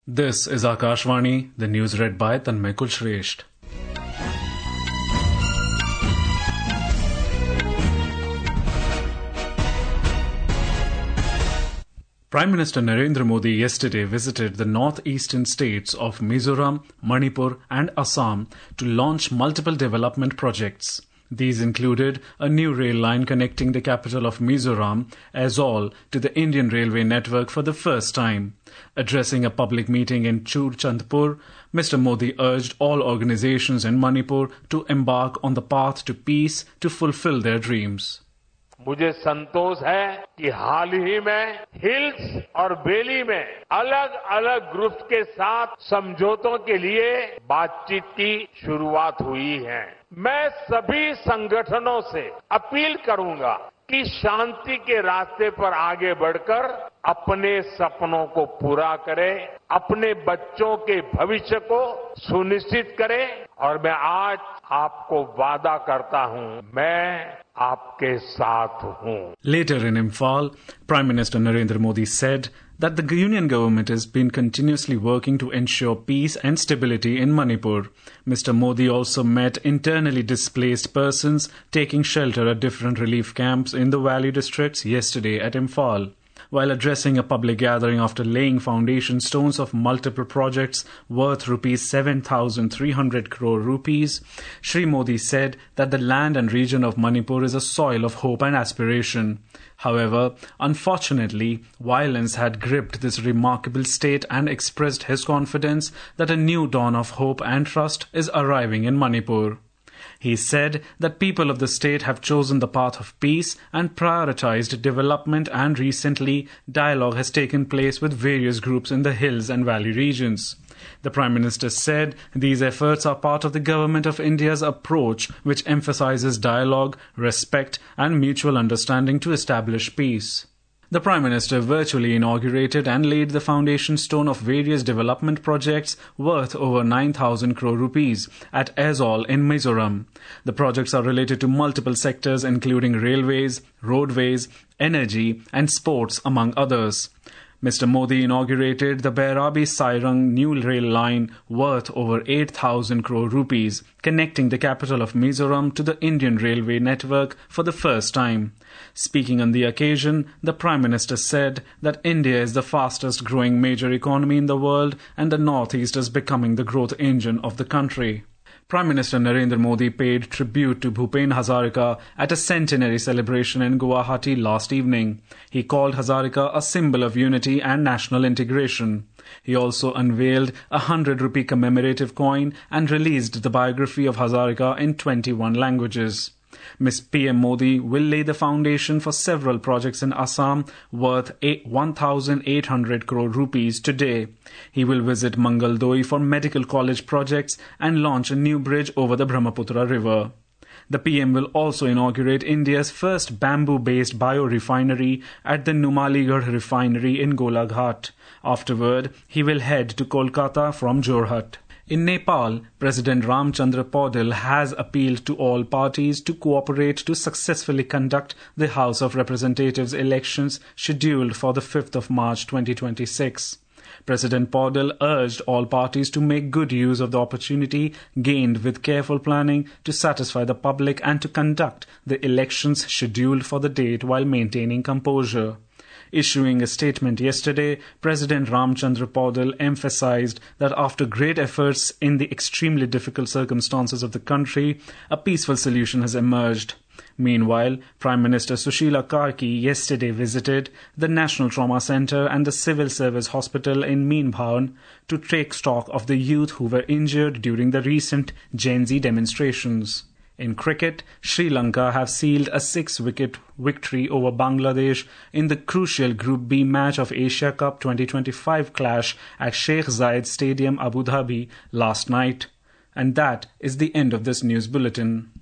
This is Akashvani, the news read by Tanmay Kulshresht. Prime Minister Narendra Modi yesterday visited the northeastern states of Mizoram, Manipur and Assam to launch multiple development projects. These included a new rail line connecting the capital of Mizoram, Aizawl, to the Indian Railway network for the first time. Addressing a public meeting in Churchandpur, Mr. Modi urged all organizations in Manipur to embark on the path to peace to fulfill their dreams. मुझे संतोष है कि हाल ही में hills और valley में अलग अलग groups के साथ समझौतों के लिए बातचीत की शुरुआत हुई है। मैं सभी संगठनों से अपील करूंगा कि शांति के रास्ते पर आगे बढ़कर अपने सपनों को पूरा करें, अपने बच्चों के भविष्य को सुनिश्चित करें और मैं आज आपको वादा करता हूं, मैं आपके साथ हूं. Later in Imphal, Prime Minister Narendra Modi said that the Union government has been continuously working to ensure peace and stability in Manipur. Mr. Modi also met internally displaced persons taking shelter at different relief camps in the valley districts yesterday at Imphal. While addressing a public gathering after laying foundation stones of multiple projects worth rupees 7,300 crore rupees, Shri Modi said that the land and region of Manipur is a soil of hope and aspiration. However, unfortunately, violence had gripped this remarkable state and expressed his confidence that a new dawn of hope and trust is arriving in Manipur. He said that people of the state have chosen the path of peace and prioritized development, and recently dialogue has taken place with various groups in the hills and valley regions. The Prime Minister said these efforts are part of the Government of India's approach, which emphasizes dialogue, respect and mutual understanding to establish peace. The Prime Minister virtually inaugurated and laid the foundation stone of various development projects worth over 9,000 crore rupees at Aizawl in Mizoram. The projects are related to multiple sectors including railways, roadways, energy and sports among others. Mr. Modi inaugurated the Bairabi-Sairang new rail line worth over 8,000 crore rupees, connecting the capital of Mizoram to the Indian Railway network for the first time. Speaking on the occasion, the Prime Minister said that India is the fastest growing major economy in the world and the Northeast is becoming the growth engine of the country. Prime Minister Narendra Modi paid tribute to Bhupen Hazarika at a centenary celebration in Guwahati last evening. He called Hazarika a symbol of unity and national integration. He also unveiled a 100-rupee commemorative coin and released the biography of Hazarika in 21 languages. Ms. PM Modi will lay the foundation for several projects in Assam worth 1,800 crore rupees today. He will visit Mangal-Doi for medical college projects and launch a new bridge over the Brahmaputra river. The PM will also inaugurate India's first bamboo-based biorefinery at the Numaligarh refinery in Golaghat. Afterward, he will head to Kolkata from Jorhat. In Nepal, President Ramchandra Paudel has appealed to all parties to cooperate to successfully conduct the House of Representatives elections scheduled for the 5th of March 2026. President Paudel urged all parties to make good use of the opportunity gained with careful planning to satisfy the public and to conduct the elections scheduled for the date while maintaining composure. Issuing a statement yesterday, President Ramchandra Paudel emphasized that after great efforts in the extremely difficult circumstances of the country, a peaceful solution has emerged. Meanwhile, Prime Minister Sushila Karki yesterday visited the National Trauma Centre and the Civil Service Hospital in Meenbhawan to take stock of the youth who were injured during the recent Gen Z demonstrations. In cricket, Sri Lanka have sealed a 6-wicket victory over Bangladesh in the crucial Group B match of Asia Cup 2025 clash at Sheikh Zayed Stadium, Abu Dhabi last night. And that is the end of this news bulletin.